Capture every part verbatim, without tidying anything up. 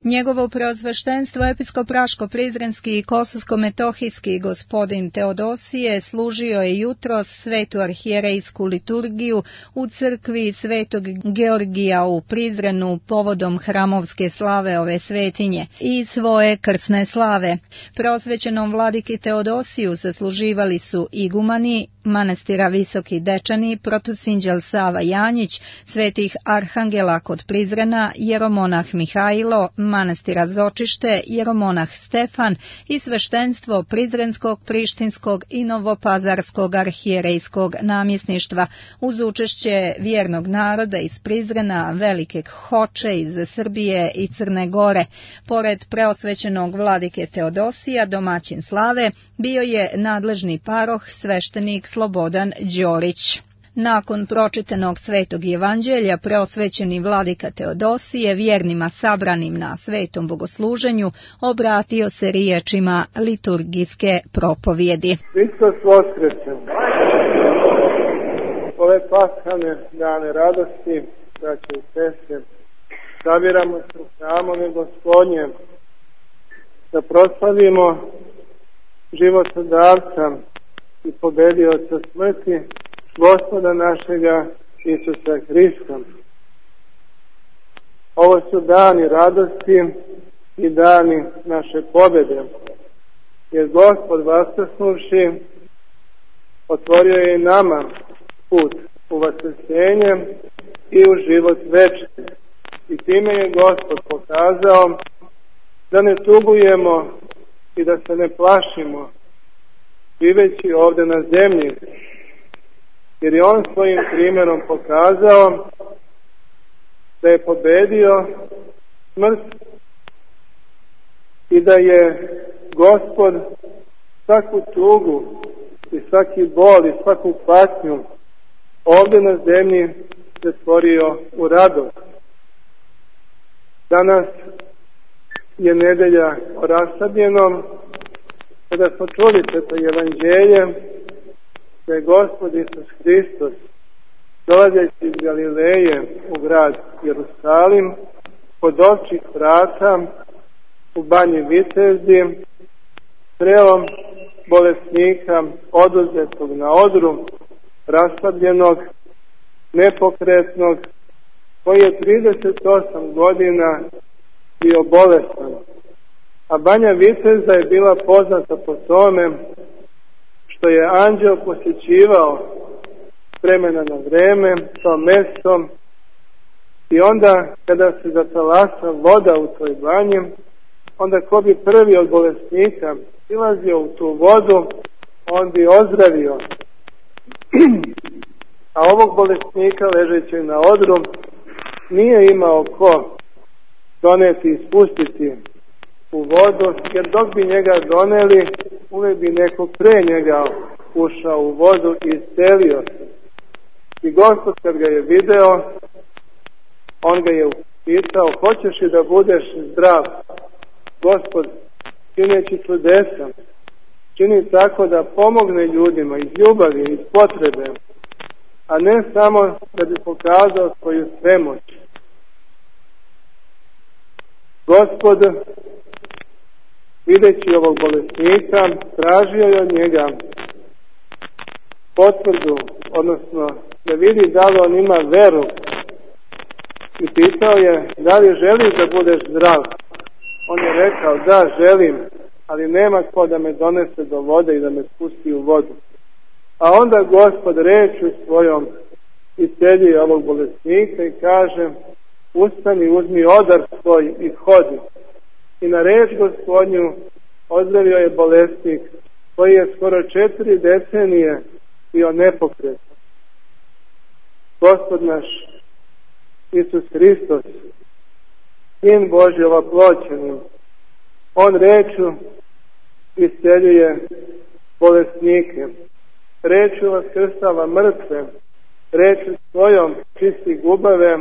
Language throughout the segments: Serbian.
Njegovo preosveštenstvo episkopraško-prizrenski i kosovsko-metohijski gospodin Teodosije služio je jutros svetu arhijerejsku liturgiju u crkvi Svetog Georgija u Prizrenu povodom hramovske slave ove svetinje i svoje krsne slave. Preosvećenom vladiki Teodosiju zasluživali su igumani manastira Visoki Dečani, protosinđel Sava Janjić, svetih arhangela kod Prizrena, jeromonah Mihajlo, manastira Zočište, jeromonah Stefan i sveštenstvo Prizrenskog, Prištinskog i Novopazarskog arhijerejskog namjesništva, uz učešće vjernog naroda iz Prizrena, Velike Hoče, iz Srbije i Crne Gore. Pored preosvećenog vladike Teodosija, domaćin slave, bio je nadležni paroh, sveštenik Slobodan Đorić. Nakon pročitanog svetog evanđelja, preosvećeni vladika Teodosije vjernima sabranim na svetom bogosluženju obratio se riječima liturgijske propovjedi. Hristos voskreće! Ove paschalne dane radosti, braće i sestre, sabiramo se u hramove Gospodnjem da proslavimo životodavca i pobedioca smrti, Gospoda našega Isusa Hrista. Ovo su dani radosti i dani naše pobjede, jer Gospod vaskrsnuvši otvorio je i nama put u vaskrsenje i u život večni. I time je Gospod pokazao da ne tugujemo i da se ne plašimo živeći ovdje na zemlji, jer je on svojim primjerom pokazao da je pobedio smrt i da je Gospod svaku tugu i svaki bol i svaku patnju ovdje na zemlji pretvorio u radost. Danas je nedelja o rasabljenom, kada smo čuli sveto evanđelje, da je Gospod Isus Hristos, dolazeći iz Galileje u grad Jerusalim, kod ovčjih vrata u banji Vitezdi, sreo bolesnika oduzetog na odru, raslabljenog, nepokretnog, koji je trideset osam godina bio bolestan. A banja Vitezda je bila poznata po tome što je anđeo posjećivao vremena na vreme to mjesto, i onda kada se zatalasa voda u toj banji, onda ko bi prvi od bolesnika silazio u tu vodu, on bi ozdravio. A ovog bolesnika ležećeg na odru nije imao ko doneti i spustiti u vodu, jer dok bi njega doneli, uvijek bi neko pre njega ušao u vodu i iscelio se. I Gospod kad ga je video, on ga je upitao: hoćeš li da budeš zdrav? Gospod, čineći čudesa, čini tako da pomogne ljudima iz ljubavi, iz potrebe, a ne samo da bi pokazao svoju svemoć. Gospod, videći ovog bolesnika, tražio je od njega potvrdu, odnosno da vidi da li on ima veru, i pitao je: da li želiš da budeš zdrav? On je rekao: da, želim, ali nema ko da me donese do vode i da me spusti u vodu. A onda Gospod rečju svojom isceljuje ovog bolesnika i kaže: ustani, uzmi odar svoj i hodi. I na reč Gospodnju ozdravio je bolesnik koji je skoro četiri decenije bio nepokretan. Gospod naš Isus Hristos, Sin Božji ovaploćeni, on rečju isceljuje bolesnike, rečju vaskrstava mrtve, rečju svojom čisti gubave,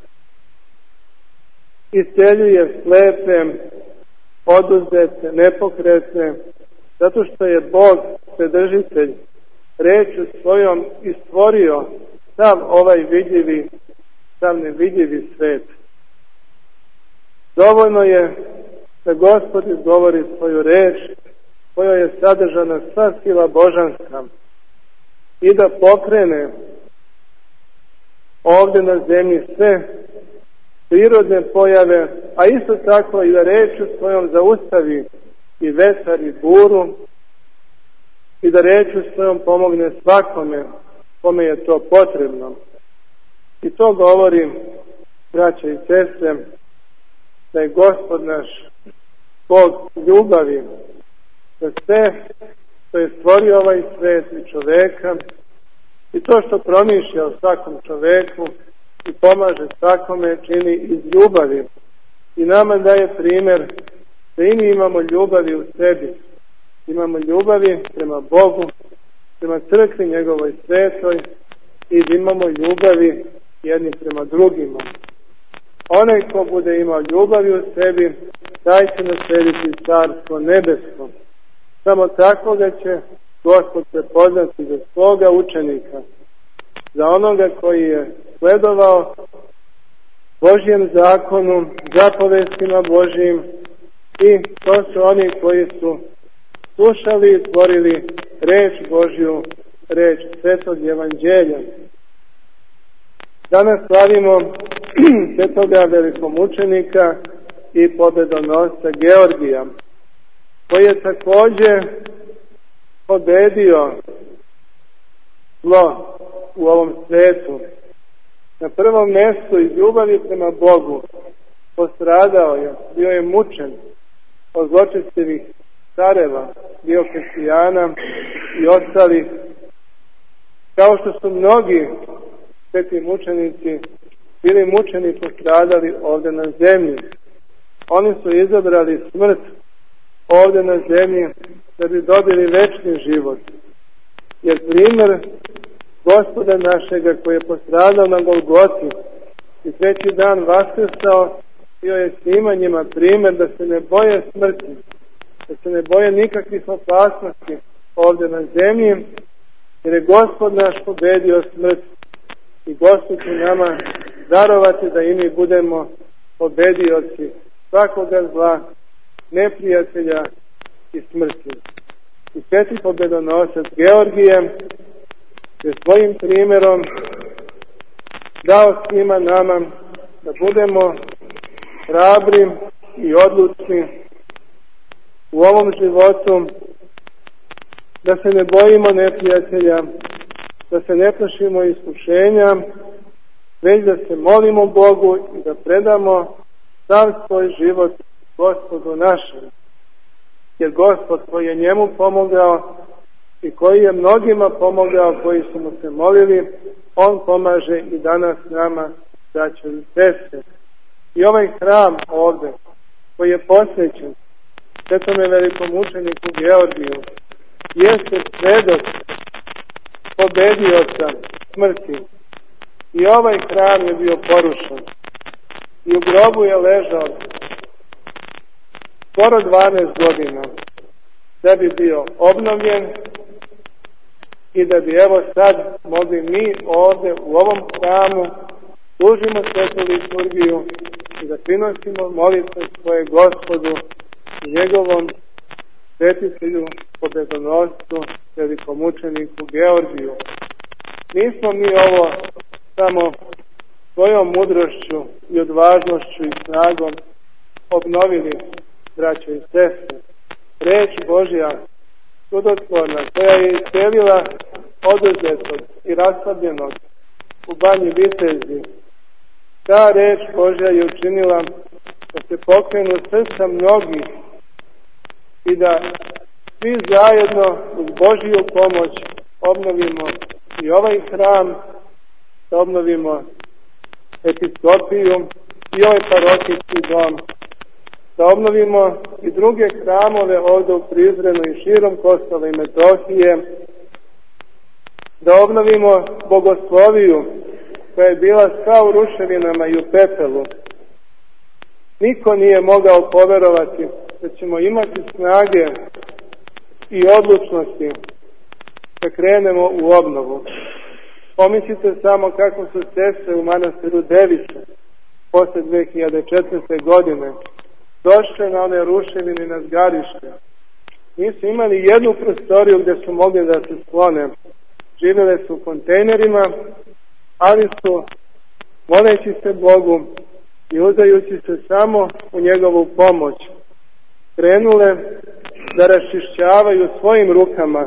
isceljuje slepe, oduzete, nepokretne, zato što je Bog Vседržitelj rečju svojom i stvorio sav ovaj vidljivi, sav nevidljivi svet. Dovoljno je da Gospod izgovori svoju reč, koja je sadržana sva sila božanska, i da pokrene ovdje na zemlji sve prirodne pojave, a isto tako i da rečju svojom zaustavi i vetar i buru, i da rečju svojom pomogne svakome kome je to potrebno. I to govori, braća i sestre, da je Gospod naš Bog ljubavi, da sve što je stvorio ovaj svet i čoveka, i to što promišlja o svakom čoveku i pomaže svakome, čini iz ljubavi. I nama daje primjer da i mi imamo ljubavi u sebi. Imamo ljubavi prema Bogu, prema crkvi njegovoj svetoj, i da imamo ljubavi jedni prema drugima. Onaj ko bude imao ljubavi u sebi, taj će naslediti carstvo nebesko. Samo tako da će Gospod prepoznati za svoga učenika, za onoga koji je sledovao Božjem zakonu, zapovestima Božjim, i to su oni koji su slušali i tvorili reč Božju, reč Svetog Evanđelja. Danas slavimo svetoga velikomučenika i pobedonosca Georgija, koji je također pobedio zlo u ovom svijetu. Na prvom mjestu iz ljubavi prema Bogu postradao je, bio je mučen od zločestivih careva, Diokleciana i ostalih, kao što su mnogi sveti mučenici bili mučeni, postradali ovdje na zemlji. Oni su izabrali smrt ovdje na zemlji da bi dobili večni život. Jer primjer Gospoda našega koji je postradao na Golgoti i treći dan vaskrsao, bio je svima njima primjer da se ne boje smrti, da se ne boje nikakvih opasnosti ovdje na zemlji, jer je Gospod naš pobedio smrt, i Gospod će nama darovati da i mi budemo pobedioci svakoga zla, neprijatelja i smrti. I sveti pobedonosac Georgije je svojim primjerom dao svima nama da budemo hrabri i odlučni u ovom životu, da se ne bojimo neprijatelja, da se ne plašimo iskušenja, već da se molimo Bogu i da predamo sav svoj život Gospodu našem. Jer Gospod koji je njemu pomogao i koji je mnogima pomogao koji su mu se molili, on pomaže i danas nama, braćo i sestre. I ovaj hram ovdje koji je posvećen svetome velikomučeniku Georgiju jeste svedok pobedioca smrti. I ovaj hram je bio porušen i u grobu je ležao skoro dvanaest godina da bi bio obnovljen i da bi evo sad mogli mi ovdje u ovom hramu služimo svetu liturgiju i da prinosimo molitve svoje Gospodu i njegovom svetitelju, pobedonoscu, velikomučeniku Georgiju. Nismo mi ovo samo svojom mudrošću i odvažnošću i snagom obnovili, braćo i sestre. Reč Božja, čudotvorna, koja je iscelila oduzetog i raslabljenog u banji Vitezi, ta reč Božja je učinila da se pokrenu srca mnogih i da svi zajedno uz Božju pomoć obnovimo i ovaj hram, da obnovimo episkopiju i ovaj parohijski dom, da obnovimo i druge hramove ovdje u Prizrenu i širom Kosova i Metohije, da obnovimo bogosloviju koja je bila sva u ruševinama i u pepelu. Niko nije mogao poverovati da ćemo imati snage i odlučnosti da krenemo u obnovu. Pomislite samo kako su sestre u manastiru Device posle dve hiljade četvrte. godine došle na one ruševine na zgarište. Nisu imali jednu prostoriju gdje su mogli da se sklone. Živjele su u kontejnerima, ali su, moleći se Bogu i udajući se samo u njegovu pomoć, krenule da raščišćavaju svojim rukama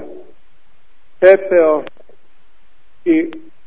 pepeo i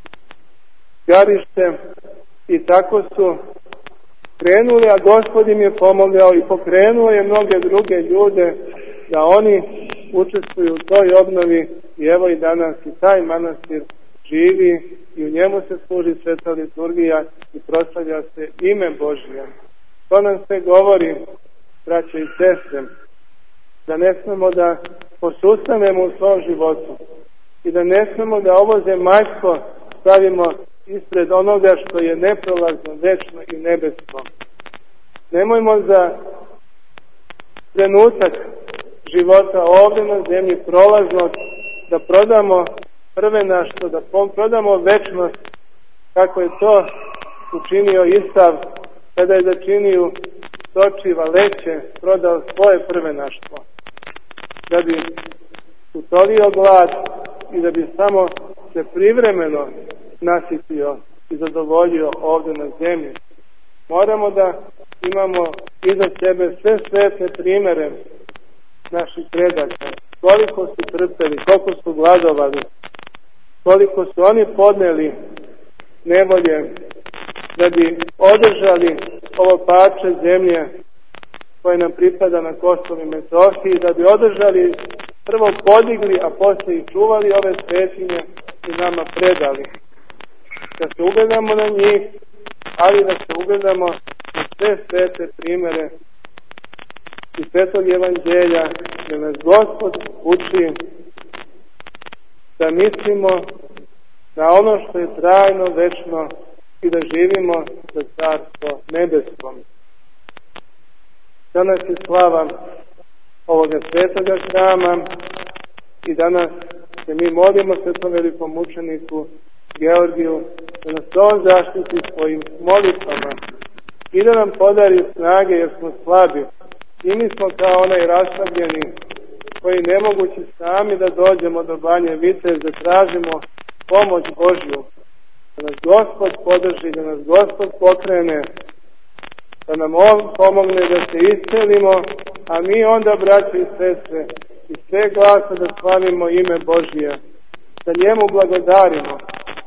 garište, i tako su krenuli, a Gospod im je pomogao i pokrenuo je mnoge druge ljude da oni učestvuju u toj obnovi, i evo i danas i taj manastir živi i u njemu se služi sveta liturgija i proslavlja se ime Božje. To nam sve govori, braće i sestre, da ne smemo da posustanemo u svom životu i da ne smemo da ovo zemaljsko stavimo ispred onoga što je neprolazno, večno i nebesko. Nemojmo za trenutak života ovdje na zemlji prolaznog da prodamo prvenaštvo, da prodamo večnost, kako je to učinio Isav kada je začinio sočiva leće, prodao svoje prvenaštvo, da bi utolio glad i da bi samo se privremeno nasitio i zadovoljio ovdje na zemlji. Moramo da imamo iza sebe sve svete primere naših predaka, koliko su trpeli, koliko su gladovali, koliko su oni podneli nevolje da bi održali ovo parče zemlje koje nam pripada na Kosovu i Metohiji, da bi održali, prvo podigli, a poslije i čuvali ove svetinje i nama predali. Da se ugledamo na njih, ali da se ugledamo na sve svete primere i Svetog Evanđelja, da nas Gospod uči da mislimo na ono što je trajno, večno i da živimo za Carstvo nebeskom. Danas je slava ovoga svetoga hrama i danas se mi molimo svetom velikom mučeniku Georgiju da nas on zaštiti svojim molitvama i da nam podari snage jer smo slabi. I mi smo kao onaj raslabljeni koji ne mogući sami da dođemo do Banje Vitez, da tražimo pomoć Božju. Da nas Gospod podrži, da nas Gospod pokrene, da nam on pomogne da se iscelimo, a mi onda, braće i sestre, i sve glasa da slavimo ime Božije, da njemu blagodarimo.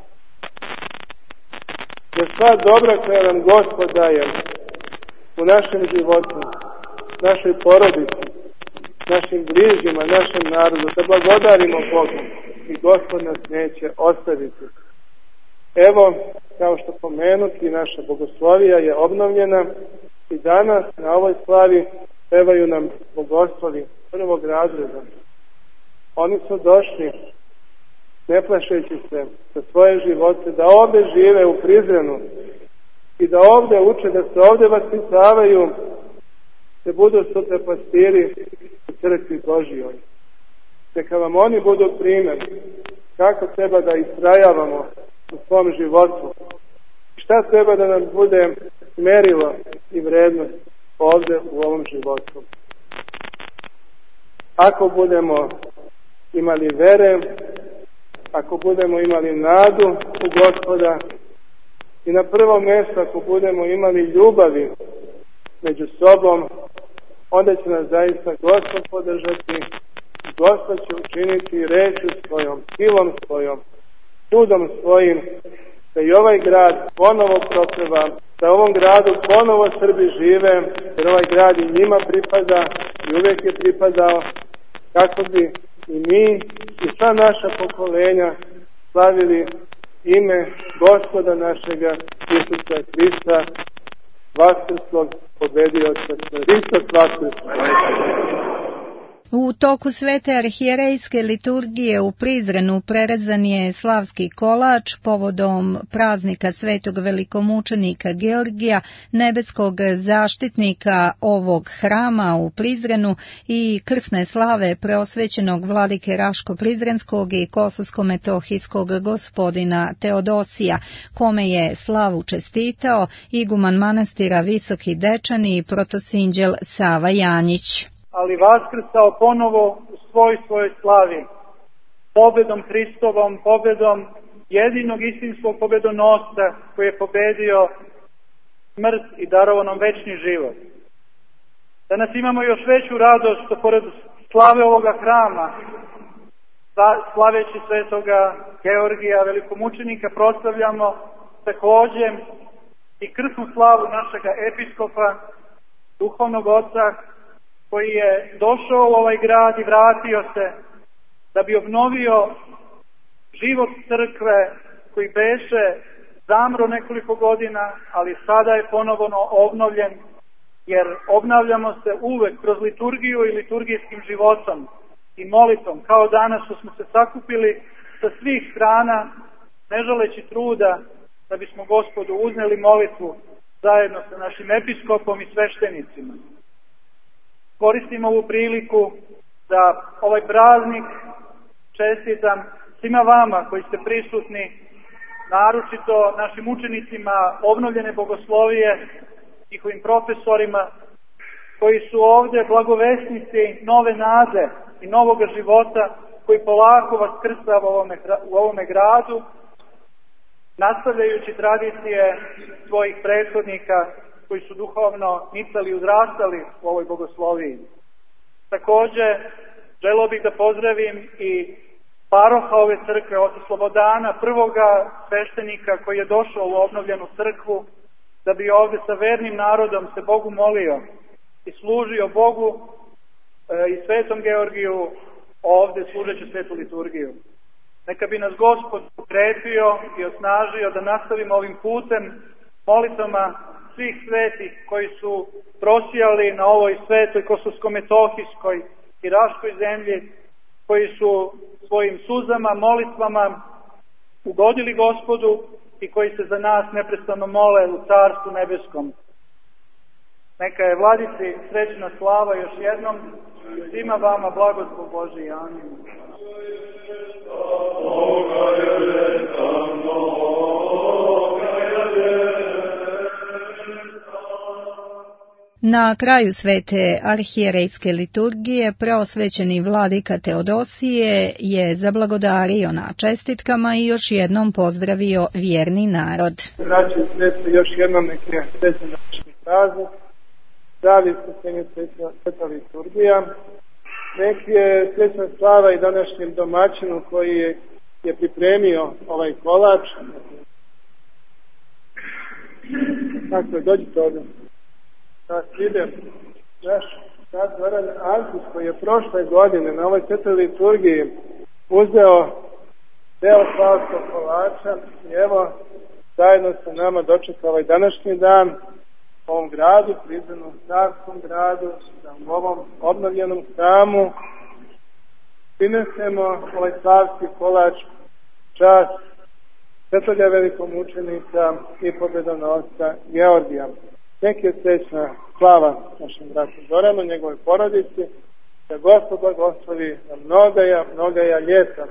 Da sva dobra koja nam Gospod daje u našem životu, našoj porodici, našim bližnjima, našem narodu, da blagodarimo Bogu i Gospod nas neće ostaviti. Evo, kao što pomenuti, naša bogoslovija je obnovljena i danas na ovoj slavi pevaju nam bogoslovi prvog razreda. Oni su došli, ne plašeći se za svoje živote, da ovdje žive u Prizrenu i da ovdje uče, da se ovdje vaspitavaju, da budu sutra pastiri u crkvi Božijoj. Neka vam oni budu primjer kako treba da istrajavamo u svom životu. Šta treba da nam bude merilo i vrednost ovdje u ovom životu. Ako budemo imali vere, ako budemo imali nadu u Gospoda i na prvo mjesto ako budemo imali ljubavi među sobom, onda će nas zaista Gospod podržati. Gospod će učiniti reći svojom, silom svojom, čudom svojim, da i ovaj grad ponovo propeva, da u ovom gradu ponovo Srbi žive, jer ovaj grad i njima pripada i uvijek je pripadao, kako bi i mi i sva naša pokolenja slavili ime Gospoda našega Isusa Hrista, vaskrslog pobedioca. Hristos vaskrs! U toku svete arhijerejske liturgije u Prizrenu prerezan je slavski kolač povodom praznika svetog velikomučenika Georgija, nebeskog zaštitnika ovog hrama u Prizrenu i krsne slave preosvećenog vladike Raško-Prizrenskog i Kosovsko-metohijskog gospodina Teodosija, kome je slavu čestitao iguman manastira Visoki Dečani i protosinđel Sava Janjić. Ali vaskrsao ponovo u svoj svojoj slavi, pobedom Hristovom, pobedom jedinog istinskog pobedonosca koji je pobedio smrt i darovao nam večni život. Danas imamo još veću radost što pored slave ovoga hrama, slaveći svetoga Georgija, velikomučenika, proslavljamo također i krsnu slavu našega episkopa, duhovnog oca, koji je došao u ovaj grad i vratio se da bi obnovio život crkve koji beše zamro nekoliko godina, ali sada je ponovno obnovljen, jer obnavljamo se uvek kroz liturgiju i liturgijskim životom i molitvom, kao danas što smo se sakupili sa svih strana, ne želeći truda, da bismo Gospodu uzneli molitvu zajedno sa našim episkopom i sveštenicima. Koristimo ovu priliku da ovaj praznik čestitam svima vama koji ste prisutni, naročito našim učenicima obnovljene bogoslovije, njihovim profesorima, koji su ovdje blagovesnici nove nade i novoga života, koji polako vaskrsava u ovome, u ovome gradu, nastavljajući tradicije svojih prethodnika koji su duhovno nicali i uzrastali u ovoj bogosloviji. Također, želio bih da pozdravim i paroha ove crkve, oca Slobodana, prvoga sveštenika koji je došao u obnovljenu crkvu, da bi ovdje sa vernim narodom se Bogu molio i služio Bogu e, i svetom Georgiju ovdje služeći svetu liturgiju. Neka bi nas Gospod ukrepio i osnažio da nastavimo ovim putem molitvama svih svetih koji su prosijali na ovoj svetoj kosovsko-metohijskoj i raškoj zemlji, koji su svojim suzama, molitvama ugodili Gospodu i koji se za nas neprestano mole u Carstvu nebeskom. Neka je Vladici srećna slava još jednom i svima vama blagoslov Božji. Amin. Na kraju svete arhijerejske liturgije preosvećeni vladika Teodosije je zablagodario na čestitkama i još jednom pozdravio vjerni narod. Braći i sestre, još jednom nek je srećan današnji praznik, zdravlje spasenje sveta liturgija, nek je srećna slava i današnjem domaćinu koji je, je pripremio ovaj kolač. Dakle, dođite ovdje. Sad idem, naš sad Zoran Antić koji je prošle godine na ovoj svetoj liturgiji uzeo deo slavskog kolača i evo zajedno sa nama dočeka ovaj današnji dan u ovom gradu, Prizrenom carskom gradu, u ovom obnovljenom hramu. Prinesemo ovaj slavski kolač čast svetoga velikomučenika i pobedonosca Georgija. Nek je srećna slava našem bratu Zoranu, njegove porodici, da Gospod blagoslovi na mnogaja, mnogaja ljeta.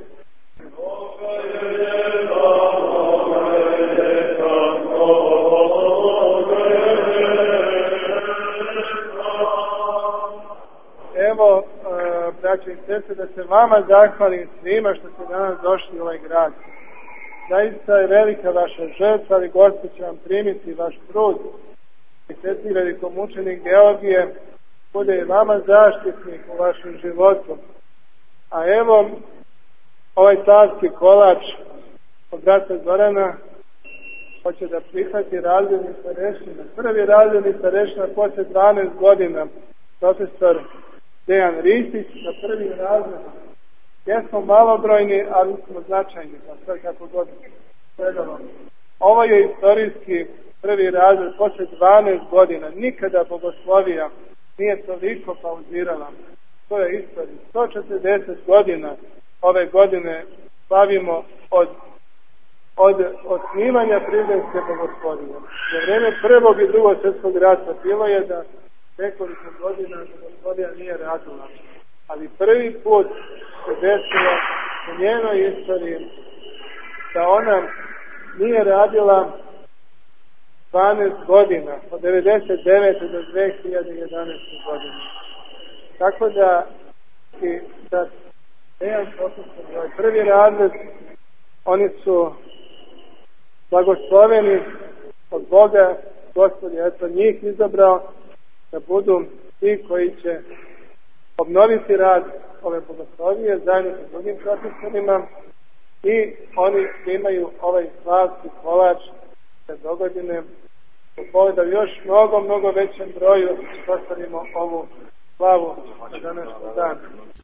Evo, braćo i sestre, da se vama zahvalim svima što ste danas došli u ovaj grad. Zaista je velika vaša žrtva, ali Gospod će vam primiti vaš trud. I sveti velikomučenik Georgije bude i vama zaštitnik u vašem životu. A evo, ovaj slavski kolač od brata Zorana hoće da prihvati razredni starešina. Prvi razredni starešina posle dvanaest godina, profesor Dejan Ristić, za prvi razred. Jesmo malobrojni, ali smo značajni, pa sve kako god predavamo. Ovo je istorijski prvi razred posle dvanaest godina. Nikada bogoslovija nije toliko pauzirala. svoje istorije. sto četrdeset godina ove godine slavimo od, od osnivanja Prizrenske bogoslovije. Za vreme prvog i drugog svjetskog rata bilo je da nekoliko godina bogoslovija nije radila. Ali prvi put se desilo u njenoj istoriji da ona nije radila dvanaest godina, od devedeset devete do dve hiljade jedanaeste godine. Tako da i da Dejan Popisani, ovaj prvi razred, oni su blagosloveni od Boga. Gospod je eto njih izabrao da budu ti koji će obnoviti rad ove bogoslovije zajedno sa drugim propisarima i oni imaju ovaj slavski kolač za dogodine da još mnogo, mnogo većem broju proslavimo ovu slavu na današnji dan.